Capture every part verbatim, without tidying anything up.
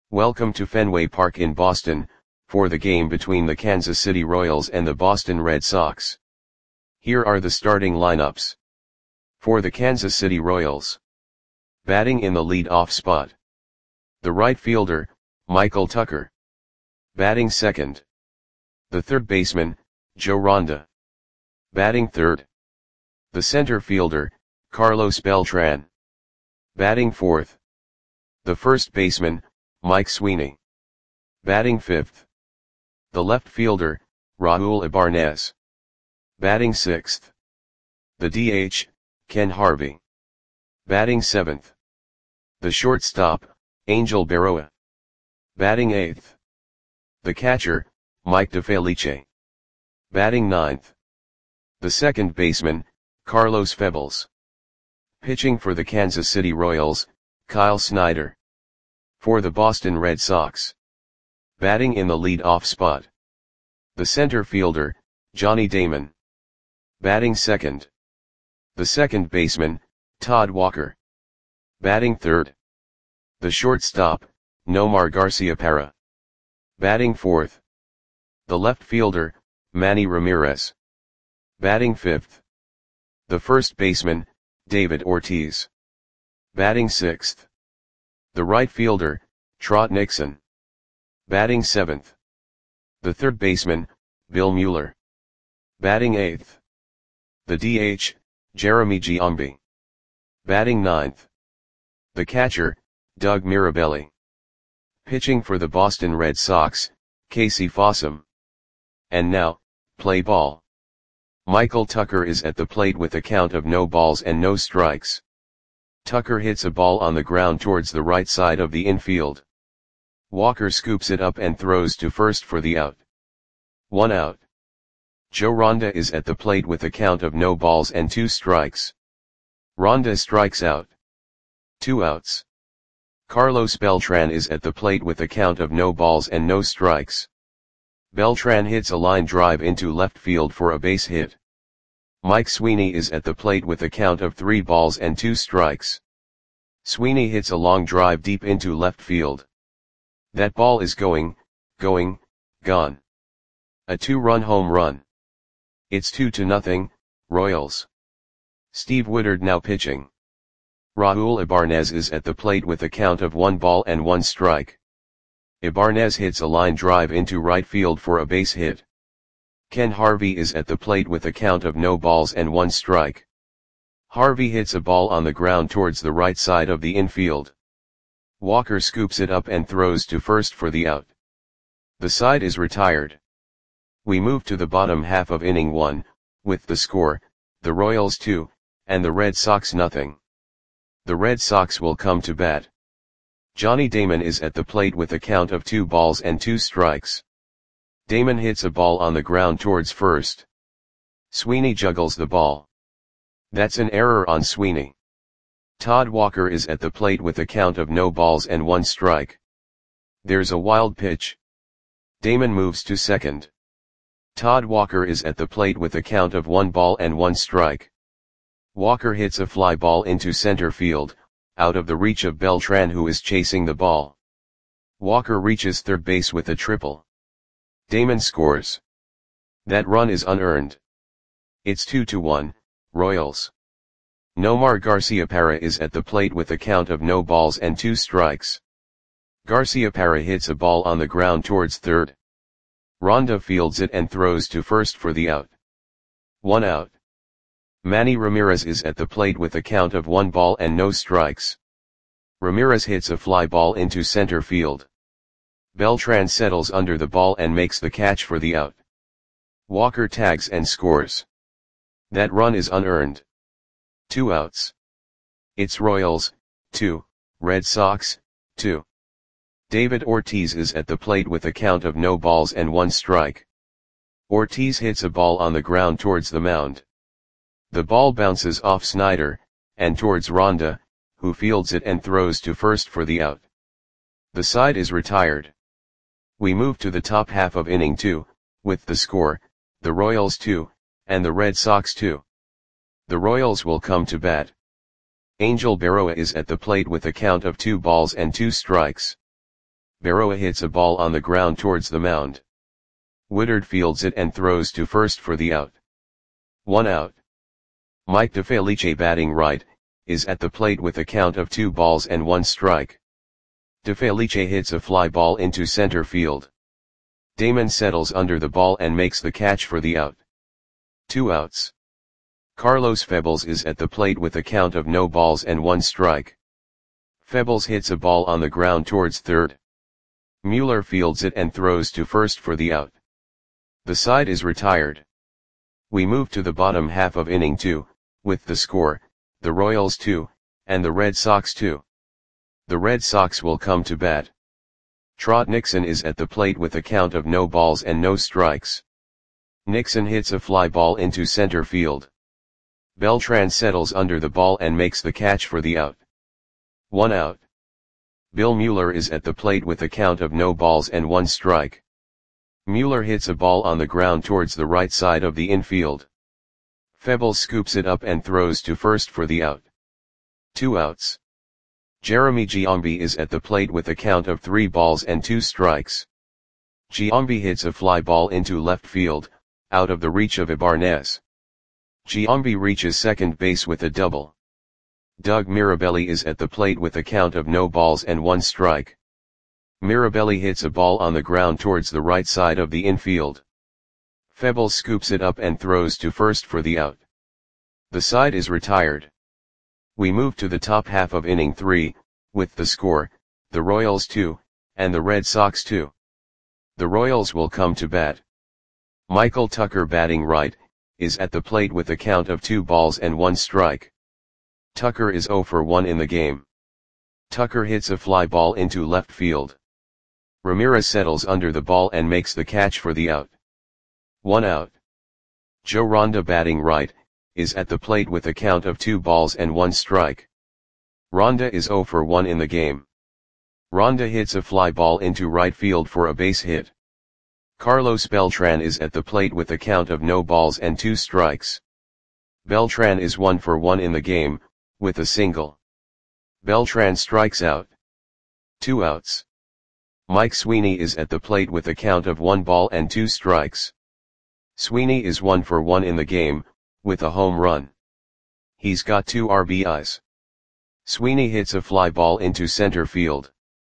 Welcome to Fenway Park in Boston, for the game between the Kansas City Royals and the Boston Red Sox. Here are the starting lineups. For the Kansas City Royals. Batting in the lead-off spot. The right fielder, Michael Tucker. Batting second. The third baseman, Joe Ronda. Batting third. The center fielder, Carlos Beltran. Batting fourth. The first baseman, Mike Sweeney. Batting fifth. The left fielder, Raul Ibarnez. Batting sixth. The D H, Ken Harvey. Batting seventh. The shortstop, Angel Berroa. Batting eighth. The catcher, Mike DeFelice. Batting ninth. The second baseman, Carlos Febles. Pitching for the Kansas City Royals, Kyle Snyder. For the Boston Red Sox. Batting in the lead-off spot. The center fielder, Johnny Damon. Batting second. The second baseman, Todd Walker. Batting third. The shortstop, Nomar Garciaparra. Batting fourth. The left fielder, Manny Ramirez. Batting fifth. The first baseman, David Ortiz. Batting sixth. The right fielder, Trot Nixon. Batting seventh. The third baseman, Bill Mueller. Batting eighth. The D H, Jeremy Giambi. Batting ninth. The catcher, Doug Mirabelli. Pitching for the Boston Red Sox, Casey Fossum. And now, play ball. Michael Tucker is at the plate with a count of no balls and no strikes. Tucker hits a ball on the ground towards the right side of the infield. Walker scoops it up and throws to first for the out. One out. Joe Ronda is at the plate with a count of no balls and two strikes. Ronda strikes out. Two outs. Carlos Beltran is at the plate with a count of no balls and no strikes. Beltran hits a line drive into left field for a base hit. Mike Sweeney is at the plate with a count of three balls and two strikes. Sweeney hits a long drive deep into left field. That ball is going, going, gone. A two-run home run. It's two to nothing, Royals. Steve Woodard now pitching. Raul Ibarnez is at the plate with a count of one ball and one strike. Ibarnez hits a line drive into right field for a base hit. Ken Harvey is at the plate with a count of no balls and one strike. Harvey hits a ball on the ground towards the right side of the infield. Walker scoops it up and throws to first for the out. The side is retired. We move to the bottom half of inning one, with the score, the Royals two, and the Red Sox nothing. The Red Sox will come to bat. Johnny Damon is at the plate with a count of two balls and two strikes. Damon hits a ball on the ground towards first. Sweeney juggles the ball. That's an error on Sweeney. Todd Walker is at the plate with a count of no balls and one strike. There's a wild pitch. Damon moves to second. Todd Walker is at the plate with a count of one ball and one strike. Walker hits a fly ball into center field, out of the reach of Beltran, who is chasing the ball. Walker reaches third base with a triple. Damon scores. That run is unearned. It's two to one, Royals. Nomar Garciaparra is at the plate with a count of no balls and two strikes. Garciaparra hits a ball on the ground towards third. Ronda fields it and throws to first for the out. One out. Manny Ramirez is at the plate with a count of one ball and no strikes. Ramirez hits a fly ball into center field. Beltran settles under the ball and makes the catch for the out. Walker tags and scores. That run is unearned. Two outs. It's Royals, two, Red Sox, two. David Ortiz is at the plate with a count of no balls and one strike. Ortiz hits a ball on the ground towards the mound. The ball bounces off Snyder, and towards Ronda, who fields it and throws to first for the out. The side is retired. We move to the top half of inning two, with the score, the Royals two, and the Red Sox two. The Royals will come to bat. Angel Berroa is at the plate with a count of two balls and two strikes. Berroa hits a ball on the ground towards the mound. Woodard fields it and throws to first for the out. One out. Mike DeFelice batting right, is at the plate with a count of two balls and one strike. DeFelice hits a fly ball into center field. Damon settles under the ball and makes the catch for the out. Two outs. Carlos Febles is at the plate with a count of no balls and one strike. Febles hits a ball on the ground towards third. Mueller fields it and throws to first for the out. The side is retired. We move to the bottom half of inning two, with the score, the Royals two, and the Red Sox two. The Red Sox will come to bat. Trot Nixon is at the plate with a count of no balls and no strikes. Nixon hits a fly ball into center field. Beltran settles under the ball and makes the catch for the out. One out. Bill Mueller is at the plate with a count of no balls and one strike. Mueller hits a ball on the ground towards the right side of the infield. Febles scoops it up and throws to first for the out. Two outs. Jeremy Giambi is at the plate with a count of three balls and two strikes. Giambi hits a fly ball into left field, out of the reach of Ibanez. Giambi reaches second base with a double. Doug Mirabelli is at the plate with a count of no balls and one strike. Mirabelli hits a ball on the ground towards the right side of the infield. Febles scoops it up and throws to first for the out. The side is retired. We move to the top half of inning three, with the score, the Royals two, and the Red Sox two. The Royals will come to bat. Michael Tucker batting right, is at the plate with a count of two balls and one strike. Tucker is zero for one in the game. Tucker hits a fly ball into left field. Ramirez settles under the ball and makes the catch for the out. One out. Joe Ronda batting right, is at the plate with a count of two balls and one strike. Ronda is zero for one in the game. Ronda hits a fly ball into right field for a base hit. Carlos Beltran is at the plate with a count of no balls and two strikes. Beltran is one for one in the game, with a single. Beltran strikes out. Two outs. Mike Sweeney is at the plate with a count of one ball and two strikes. Sweeney is one for one in the game, with a home run. He's got two R B Is. Sweeney hits a fly ball into center field.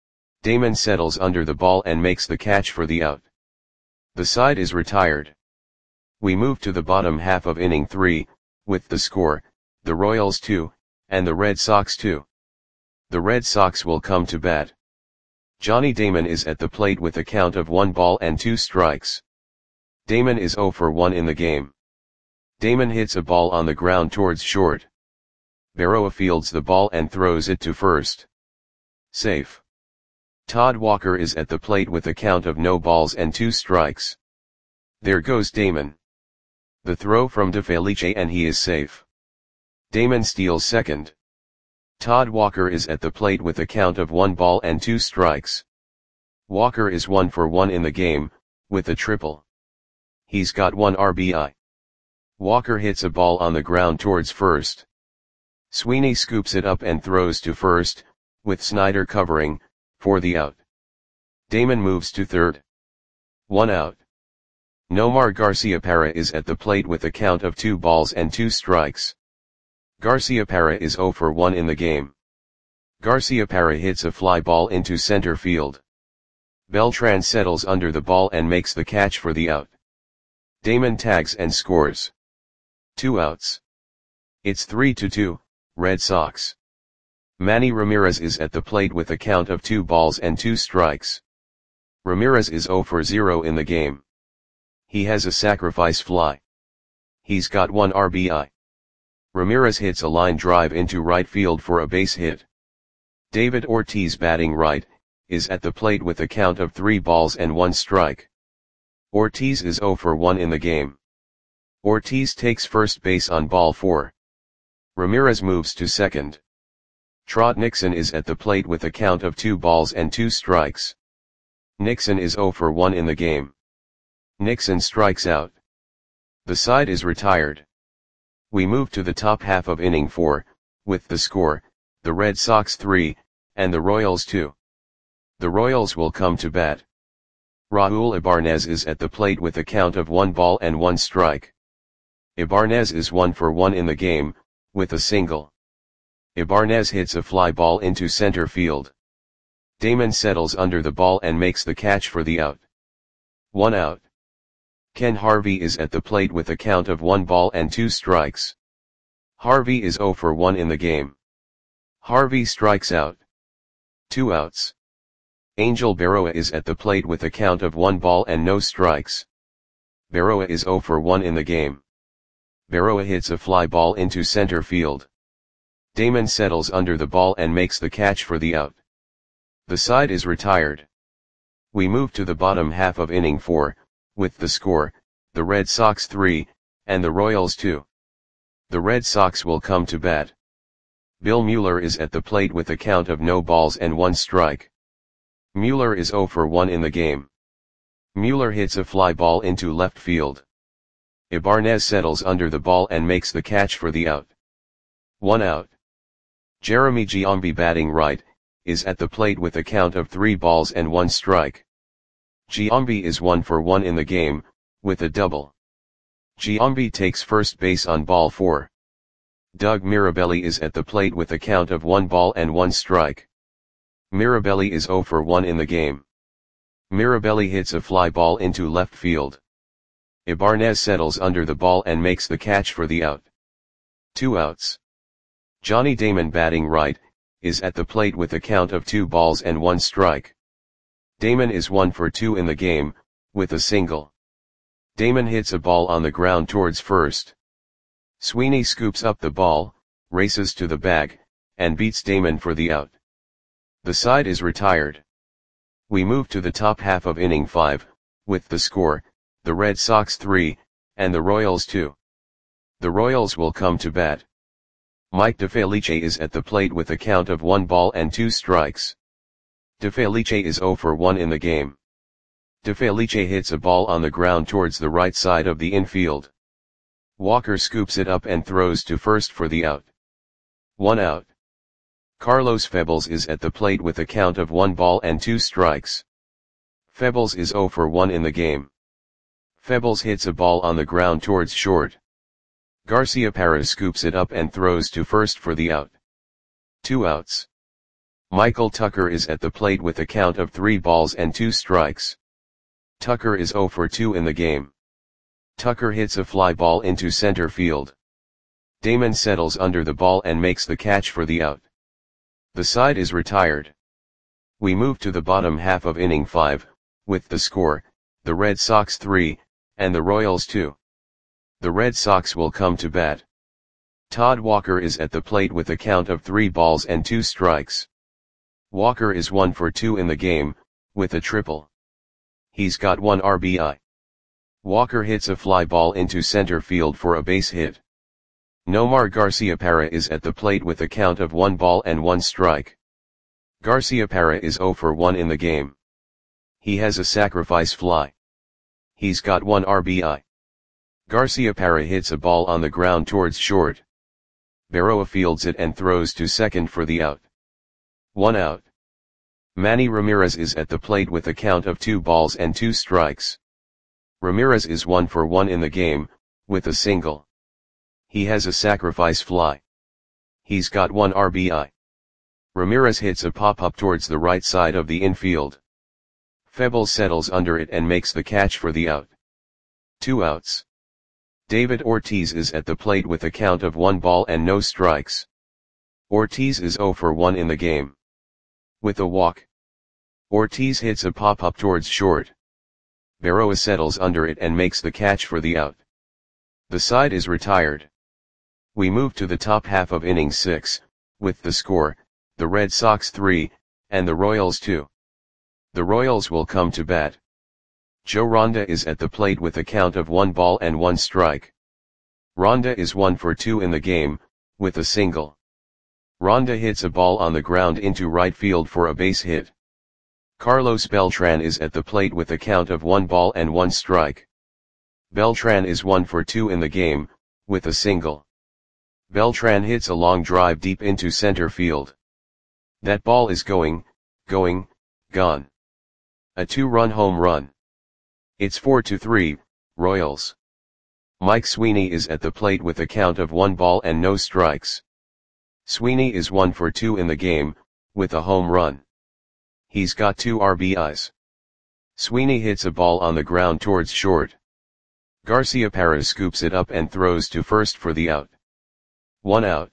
Damon settles under the ball and makes the catch for the out. The side is retired. We move to the bottom half of inning three, with the score, the Royals two, and the Red Sox two. The Red Sox will come to bat. Johnny Damon is at the plate with a count of one ball and two strikes. Damon is zero for one in the game. Damon hits a ball on the ground towards short. Berroa fields the ball and throws it to first. Safe. Todd Walker is at the plate with a count of no balls and two strikes. There goes Damon. The throw from DeFelice and he is safe. Damon steals second. Todd Walker is at the plate with a count of one ball and two strikes. Walker is one for one in the game, with a triple. He's got one R B I. Walker hits a ball on the ground towards first. Sweeney scoops it up and throws to first, with Snyder covering, for the out. Damon moves to third. One out. Nomar Garciaparra is at the plate with a count of two balls and two strikes. Garciaparra is zero for one in the game. Garciaparra hits a fly ball into center field. Beltran settles under the ball and makes the catch for the out. Damon tags and scores. Two outs. It's three to two, Red Sox. Manny Ramirez is at the plate with a count of two balls and two strikes. Ramirez is zero for zero in the game. He has a sacrifice fly. He's got one R B I. Ramirez hits a line drive into right field for a base hit. David Ortiz batting right, is at the plate with a count of three balls and one strike. Ortiz is zero for one in the game. Ortiz takes first base on ball four. Ramirez moves to second. Trot Nixon is at the plate with a count of two balls and two strikes. Nixon is zero for one in the game. Nixon strikes out. The side is retired. We move to the top half of inning four, with the score, the Red Sox three, and the Royals two. The Royals will come to bat. Raul Ibarnez is at the plate with a count of one ball and one strike. Ibarnez is one for one in the game, with a single. Ibarnez hits a fly ball into center field. Damon settles under the ball and makes the catch for the out. One out. Ken Harvey is at the plate with a count of one ball and two strikes. Harvey is zero for one in the game. Harvey strikes out. Two outs. Angel Berroa is at the plate with a count of one ball and no strikes. Berroa is zero for one in the game. Berroa hits a fly ball into center field. Damon settles under the ball and makes the catch for the out. The side is retired. We move to the bottom half of inning four, with the score, the Red Sox three, and the Royals two. The Red Sox will come to bat. Bill Mueller is at the plate with a count of no balls and one strike. Mueller is zero for one in the game. Mueller hits a fly ball into left field. Ibarnez settles under the ball and makes the catch for the out. One out. Jeremy Giambi, batting right, is at the plate with a count of three balls and one strike. Giambi is one for one in the game, with a double. Giambi takes first base on ball four. Doug Mirabelli is at the plate with a count of one ball and one strike. Mirabelli is zero for one in the game. Mirabelli hits a fly ball into left field. Ibarnez settles under the ball and makes the catch for the out. Two outs. Johnny Damon, batting right, is at the plate with a count of two balls and one strike. Damon is one for two in the game, with a single. Damon hits a ball on the ground towards first. Sweeney scoops up the ball, races to the bag, and beats Damon for the out. The side is retired. We move to the top half of inning five, with the score, the Red Sox three, and the Royals two. The Royals will come to bat. Mike DeFelice is at the plate with a count of one ball and two strikes. DeFelice is zero for one in the game. DeFelice hits a ball on the ground towards the right side of the infield. Walker scoops it up and throws to first for the out. One out. Carlos Febles is at the plate with a count of one ball and two strikes. Febles is zero for one in the game. Febles hits a ball on the ground towards short. Garciaparra scoops it up and throws to first for the out. Two outs. Michael Tucker is at the plate with a count of three balls and two strikes. Tucker is zero for two in the game. Tucker hits a fly ball into center field. Damon settles under the ball and makes the catch for the out. The side is retired. We move to the bottom half of inning five, with the score, the Red Sox three, and the Royals two. The Red Sox will come to bat. Todd Walker is at the plate with a count of three balls and two strikes. Walker is one for two in the game, with a triple. He's got one R B I. Walker hits a fly ball into center field for a base hit. Nomar Garciaparra is at the plate with a count of one ball and one strike. Garciaparra is zero for one in the game. He has a sacrifice fly. He's got one R B I. Garciaparra hits a ball on the ground towards short. Berroa fields it and throws to second for the out. One out. Manny Ramirez is at the plate with a count of two balls and two strikes. Ramirez is one for one in the game, with a single. He has a sacrifice fly. He's got one R B I. Ramirez hits a pop-up towards the right side of the infield. Febles settles under it and makes the catch for the out. Two outs. David Ortiz is at the plate with a count of one ball and no strikes. Ortiz is zero for one in the game. With a walk. Ortiz hits a pop-up towards short. Berroa settles under it and makes the catch for the out. The side is retired. We move to the top half of inning six, with the score, the Red Sox three, and the Royals two. The Royals will come to bat. Joe Ronda is at the plate with a count of one ball and one strike. Ronda is one for two in the game, with a single. Ronda hits a ball on the ground into right field for a base hit. Carlos Beltran is at the plate with a count of one ball and one strike. Beltran is one for two in the game, with a single. Beltran hits a long drive deep into center field. That ball is going, going, gone. A two-run home run. It's four to three, Royals. Mike Sweeney is at the plate with a count of one ball and no strikes. Sweeney is one for two in the game, with a home run. He's got two R B Is. Sweeney hits a ball on the ground towards short. Garciaparra scoops it up and throws to first for the out. One out.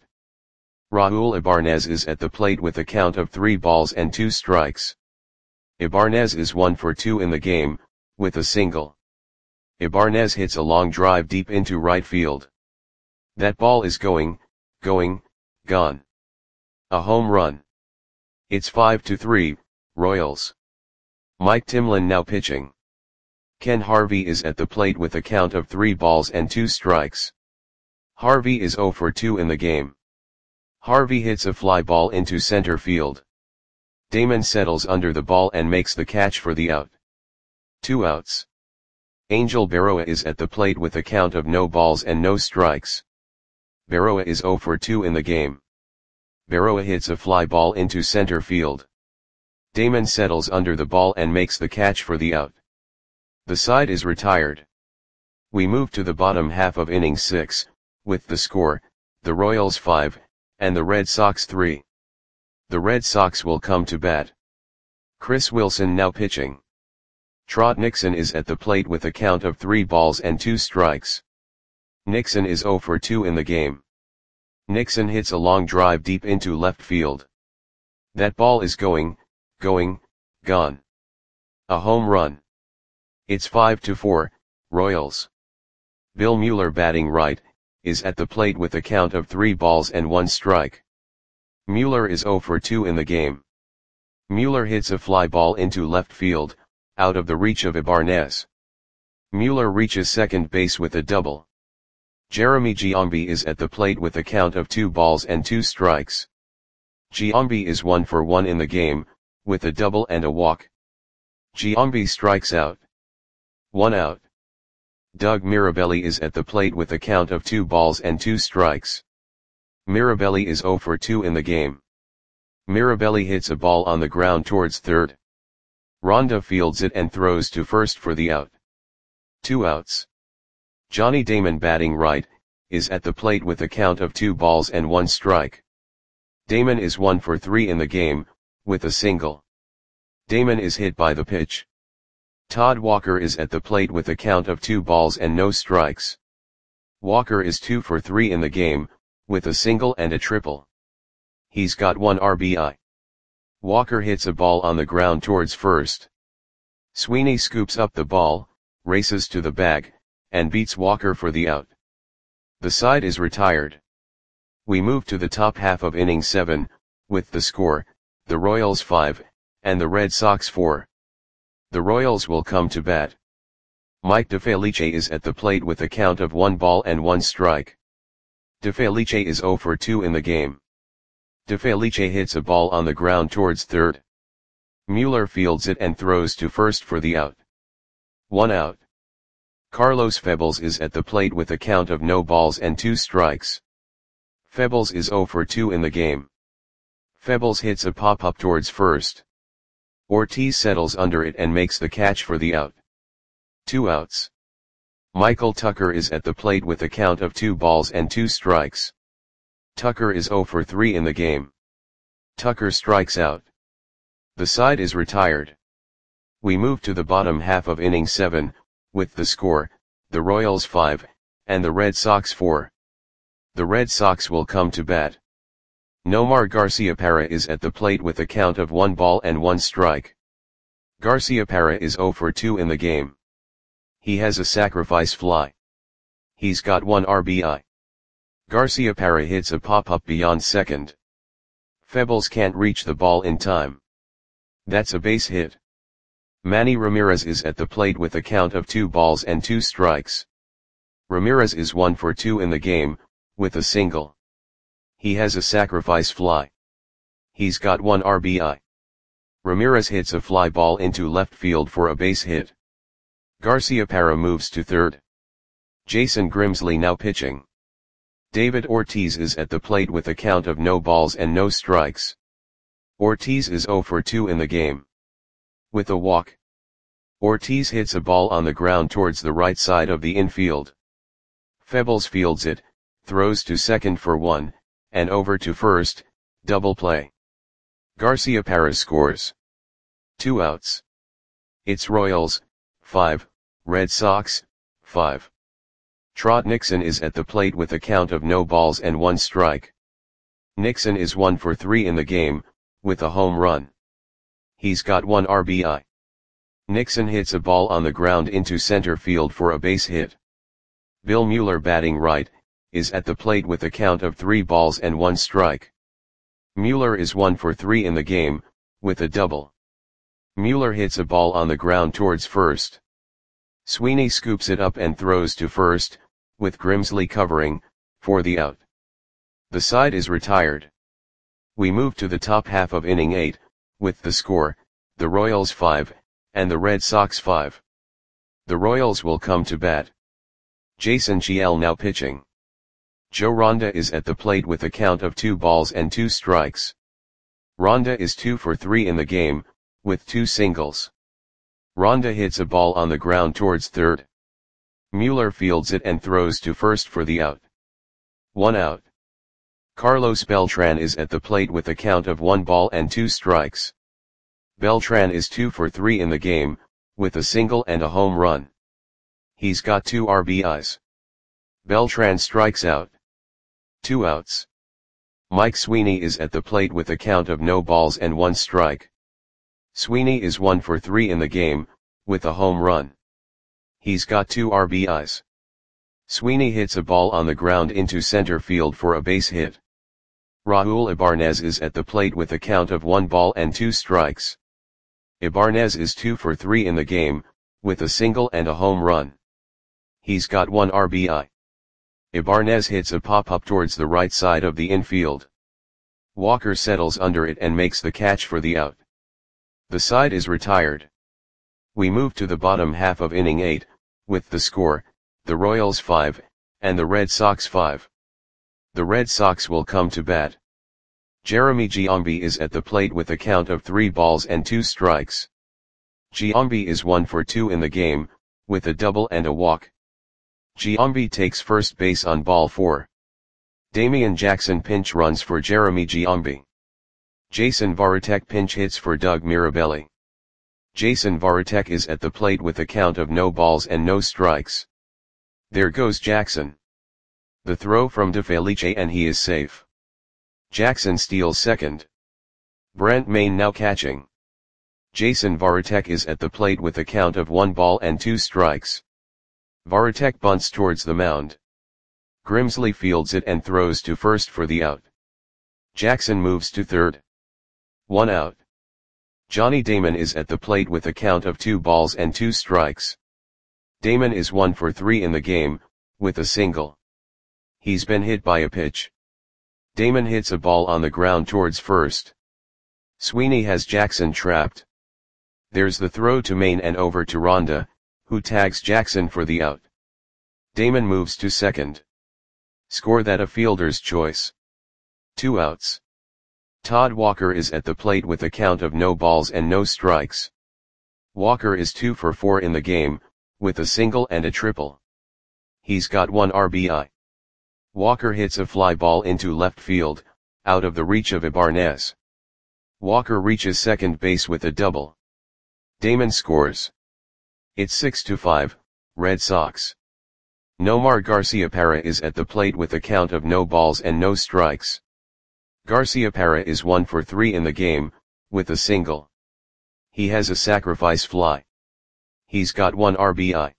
Raul Ibanez is at the plate with a count of three balls and two strikes. Ibanez is one for two in the game, with a single. Ibanez hits a long drive deep into right field. That ball is going, going, gone. A home run. It's five to three, Royals. Mike Timlin now pitching. Ken Harvey is at the plate with a count of three balls and two strikes. Harvey is zero for two in the game. Harvey hits a fly ball into center field. Damon settles under the ball and makes the catch for the out. Two outs. Angel Berroa is at the plate with a count of no balls and no strikes. Berroa is zero for two in the game. Berroa hits a fly ball into center field. Damon settles under the ball and makes the catch for the out. The side is retired. We move to the bottom half of inning six, with the score, the Royals five, and the Red Sox three. The Red Sox will come to bat. Chris Wilson now pitching. Trot Nixon is at the plate with a count of three balls and two strikes. Nixon is zero for two in the game. Nixon hits a long drive deep into left field. That ball is going, going, gone. A home run. It's five to four, Royals. Bill Mueller batting right, is at the plate with a count of three balls and one strike. Mueller is zero for two in the game. Mueller hits a fly ball into left field, out of the reach of Ibanez. Mueller reaches second base with a double. Jeremy Giambi is at the plate with a count of two balls and two strikes. Giambi is one for one in the game, with a double and a walk. Giambi strikes out. One out. Doug Mirabelli is at the plate with a count of two balls and two strikes. Mirabelli is zero for two in the game. Mirabelli hits a ball on the ground towards third. Ronda fields it and throws to first for the out. Two outs. Johnny Damon batting right, is at the plate with a count of two balls and one strike. Damon is one for three in the game, with a single. Damon is hit by the pitch. Todd Walker is at the plate with a count of two balls and no strikes. Walker is two for three in the game, with a single and a triple. He's got one R B I. Walker hits a ball on the ground towards first. Sweeney scoops up the ball, races to the bag, and beats Walker for the out. The side is retired. We move to the top half of inning seven, with the score, the Royals five, and the Red Sox four. The Royals will come to bat. Mike DeFelice is at the plate with a count of one ball and one strike. DeFelice is zero for two in the game. DeFelice hits a ball on the ground towards third. Mueller fields it and throws to first for the out. One out. Carlos Febles is at the plate with a count of no balls and two strikes. Febles is zero for two in the game. Febles hits a pop-up towards first. Ortiz settles under it and makes the catch for the out. Two outs. Michael Tucker is at the plate with a count of two balls and two strikes. Tucker is zero for three in the game. Tucker strikes out. The side is retired. We move to the bottom half of inning seven, with the score, the Royals five, and the Red Sox four. The Red Sox will come to bat. Nomar Garciaparra is at the plate with a count of one ball and one strike. Garciaparra is zero for two in the game. He has a sacrifice fly. He's got one R B I. Garciaparra hits a pop-up beyond second. Febles can't reach the ball in time. That's a base hit. Manny Ramirez is at the plate with a count of two balls and two strikes. Ramirez is one for two in the game, with a single. He has a sacrifice fly. He's got one R B I. Ramirez hits a fly ball into left field for a base hit. Garciaparra moves to third. Jason Grimsley now pitching. David Ortiz is at the plate with a count of no balls and no strikes. Ortiz is zero for two in the game. with a walk. Ortiz hits a ball on the ground towards the right side of the infield. Febles fields it, throws to second for one, and over to first, double play. Garciaparra scores. Two outs. It's Royals, five, Red Sox, five. Trot Nixon is at the plate with a count of no balls and one strike. Nixon is one for three in the game, with a home run. He's got one R B I. Nixon hits a ball on the ground into center field for a base hit. Bill Mueller, batting right, is at the plate with a count of three balls and one strike. Mueller is one for three in the game, with a double. Mueller hits a ball on the ground towards first. Sweeney scoops it up and throws to first, with Grimsley covering, for the out. The side is retired. We move to the top half of inning eight, with the score, the Royals five, and the Red Sox five. The Royals will come to bat. Jason Giel now pitching. Joe Ronda is at the plate with a count of two balls and two strikes. Ronda is two for three in the game, with two singles. Ronda hits a ball on the ground towards third. Mueller fields it and throws to first for the out. One out. Carlos Beltran is at the plate with a count of one ball and two strikes. Beltran is two for three in the game, with a single and a home run. He's got two R B Is. Beltran strikes out. Two outs. Mike Sweeney is at the plate with a count of no balls and one strike. Sweeney is one for three in the game, with a home run. He's got two R B Is. Sweeney hits a ball on the ground into center field for a base hit. Raul Ibanez is at the plate with a count of one ball and two strikes. Ibanez is two for three in the game, with a single and a home run. He's got one R B I. Ibanez hits a pop-up towards the right side of the infield. Walker settles under it and makes the catch for the out. The side is retired. We move to the bottom half of inning eight, with the score, the Royals five, and the Red Sox five. The Red Sox will come to bat. Jeremy Giambi is at the plate with a count of three balls and two strikes. Giambi is one for two in the game, with a double and a walk. Giambi takes first base on ball four. Damian Jackson pinch runs for Jeremy Giambi. Jason Varitek pinch hits for Doug Mirabelli. Jason Varitek is at the plate with a count of no balls and no strikes. There goes Jackson. The throw from DeFelice and he is safe. Jackson steals second. Brent Main now catching. Jason Varitek is at the plate with a count of one ball and two strikes. Varitek bunts towards the mound. Grimsley fields it and throws to first for the out. Jackson moves to third. One out. Johnny Damon is at the plate with a count of two balls and two strikes. Damon is one for three in the game, with a single. He's been hit by a pitch. Damon hits a ball on the ground towards first. Sweeney has Jackson trapped. There's the throw to Main and over to Ronda, who tags Jackson for the out. Damon moves to second. Score that a fielder's choice. Two outs. Todd Walker is at the plate with a count of no balls and no strikes. Walker is two for four in the game, with a single and a triple. He's got one R B I. Walker hits a fly ball into left field, out of the reach of Ibanez. Walker reaches second base with a double. Damon scores. It's six to five, Red Sox. Nomar Garciaparra is at the plate with a count of no balls and no strikes. Garciaparra is one for three in the game, with a single. He has a sacrifice fly. He's got one R B I.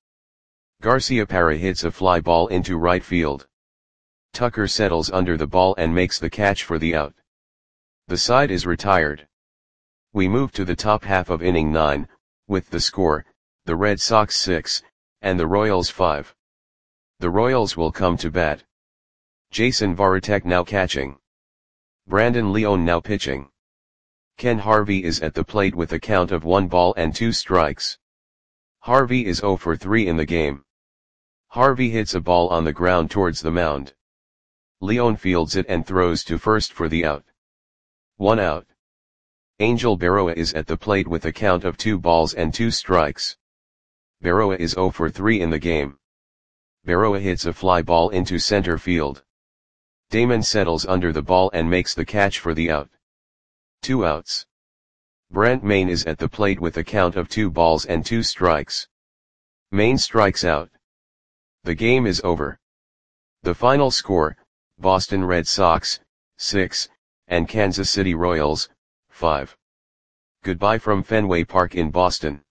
Garciaparra hits a fly ball into right field. Tucker settles under the ball and makes the catch for the out. The side is retired. We move to the top half of inning nine, with the score, the Red Sox six, and the Royals five. The Royals will come to bat. Jason Varitek now catching. Brandon Leone now pitching. Ken Harvey is at the plate with a count of one ball and two strikes. Harvey is zero for three in the game. Harvey hits a ball on the ground towards the mound. Leone fields it and throws to first for the out. One out. Angel Berroa is at the plate with a count of two balls and two strikes. Berroa is zero for three in the game. Berroa hits a fly ball into center field. Damon settles under the ball and makes the catch for the out. Two outs. Brent Mayne is at the plate with a count of two balls and two strikes. Mayne strikes out. The game is over. The final score, Boston Red Sox, six, and Kansas City Royals, five. Goodbye from Fenway Park in Boston.